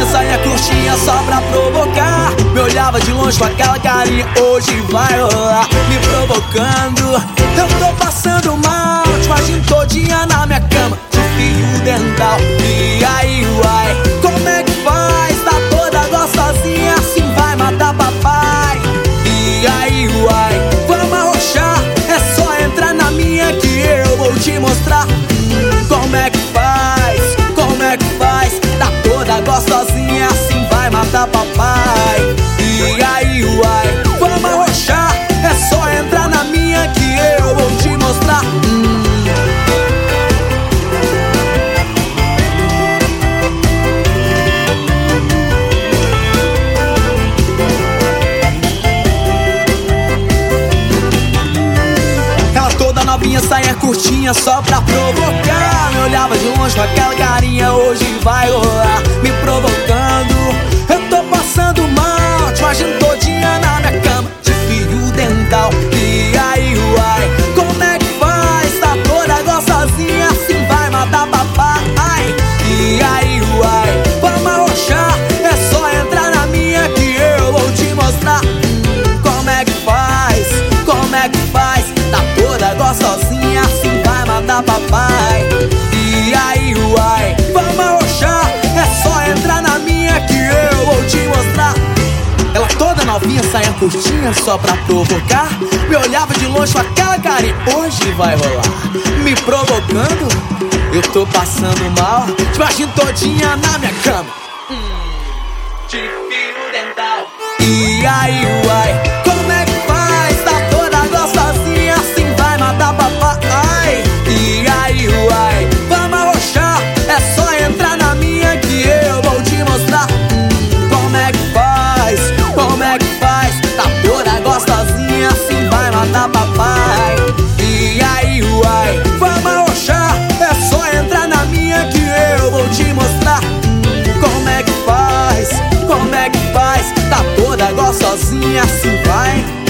novinha, saia curtinha só pra provocar. Me olhava de longe com aquela carinha, hoje vai rolar. Me provocando, eu tô passando mal. Te imagino todinha na minha cama, de fio dental. E aí, uai, como é que faz? Tá toda gostosinha, assim vai matar papai. E aí, uai, vamos arrochar, é só entrar na minha que eu vou te mostrar. Como é que faz? Como é que faz? Tá toda gostosinha, assim vai matar papai. E aí, uai, vamos arrochar, é só entrar na minha que eu vou te mostrar. Ela toda novinha, saia curtinha só pra provocar. Me olhava de longe com aquela carinha, hoje vai rolar. Me provocando, eu tô passando mal. Te imagino todinha na minha cama, de fio dental. E aí, uai, como é que faz? Tá toda gostosinha, assim vai matar papai. E aí, uai, vamos arrochar, é só entrar na minha que eu vou te mostrar. Como é que faz? Como é que faz? Tá toda gostosinha, assim vai matar papai. E aí, uai, vamos arrochar, é só entrar na minha que eu vou te mostrar. Ela toda novinha, saia curtinha só pra provocar. Me olhava de longe com aquela carinha, hoje vai rolar. Me provocando, eu tô passando mal. Te imagino todinha na minha cama, de fio dental. E aí, uai, como é que faz? Tá toda gostosinha, assim vai matar papai. E aí, uai, vamos arrochar, é só entrar na minha que eu vou te mostrar. Como é que faz? Como é que faz? Tá toda gostosinha, assim vai matar papai. E aí, uai, vamos arrochar, é só entrar na minha que eu vou te mostrar. Como é que faz? Como é que faz? Tá toda gostosinha, assim vai